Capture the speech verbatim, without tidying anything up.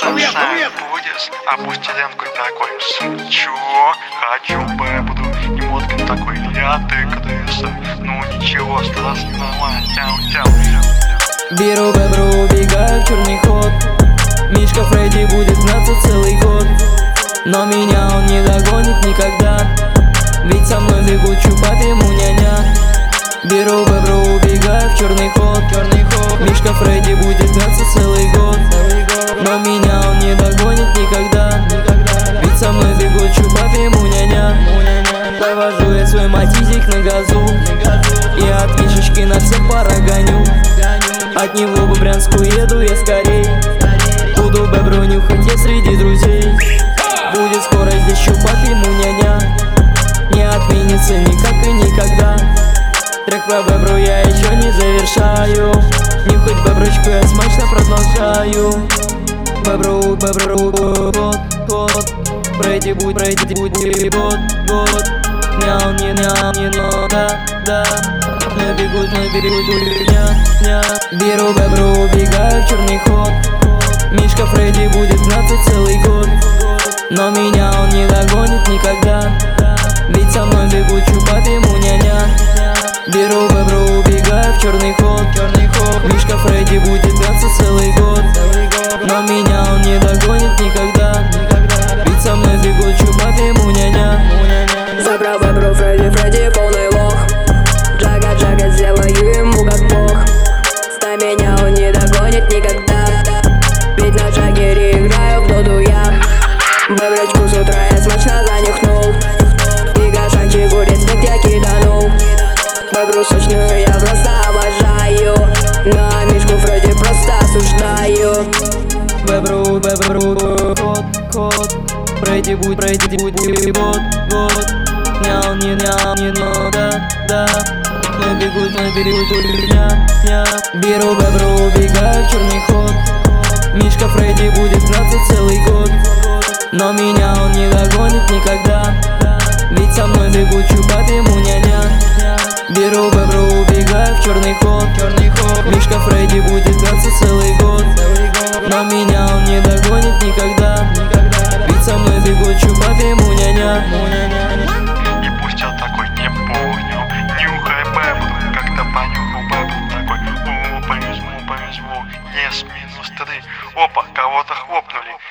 сосать будешь, опусти ленку такой, чего? Хочу бэбуду, и Моткин такой, я тыкаюсь, ну ничего, страшно, нормально, тяу-тяу. Беру бэбру, убегаю в черный ход. Мишка Фредди будет гнаться целый год, но меня он не догонит никогда, ведь со мной бегут чупап ему няня. Беру бэбру, убегаю в черный ход, черный ход. Мишка Фредди будет гнаться целый год, но меня он не догонит никогда, ведь со мной бегут чупап ему няня. Провожу я свой матизик на газу, и от Мишечки на всех пара гоню. От него в Брянску еду я скорей, буду бэбру нюхать я среди друзей. Будет скоро здесь чупап ему няня, не отменится никак и никогда. Трек про бэбру я еще не завершаю, нюхать бэброчку я смачно продолжаю. Бэбру, бэбру, год, год, Фредди будет, Фредди будет, год, год. Няу, не, няу, не, но, да, да. Мы бегут, мы бегут, ня, ня. Беру бэбру, убегаю в черный ход. Мишка Фредди будет гнаться целый год, но меня он не догонит никогда, ведь со мной бегут чупап ему няня. Беру бэбру, убегаю в черный ход, черный ход. Мишка Фредди будет гнаться целый год, но меня он не догонит никогда, ведь со мной бегут чупап ему няня. Забрал бэбру Фредди, Фредди полный лох. Джага, Джага, сделаю ему как бог. Ста меня он не догонит никогда, ведь на Джаггере играю в доду я. Бэброчку с утра я смачно занюхнул, и гашак чего респект я киданул. Бэбру сочную я просто обожаю, на Мишку Фредди просто осуждаю. Бэбру, бэбру, кот, кот, Фредди будет, Фредди будет, год, год. Няу, не, няу, не, но, да, да. Мы бегут, мы бегут, ня, ня. Беру бэбру, убегаю в черный ход. Мишка Фредди будет гнаться целый год, но меня он не догонит никогда, ведь со мной бегут чупап ему няня. Беру бэбру, убегаю в черный ход, черный ход. Мишка Фредди будет гнаться целый год, но меня он не догонит никогда, ведь со мной бегут чупап ему няня. И пусть я такой не понял, нюхай бэбуду, как-то понюхал бэбуду такой, о, повезло, повезло, ес минус три, опа, кого-то хлопнули.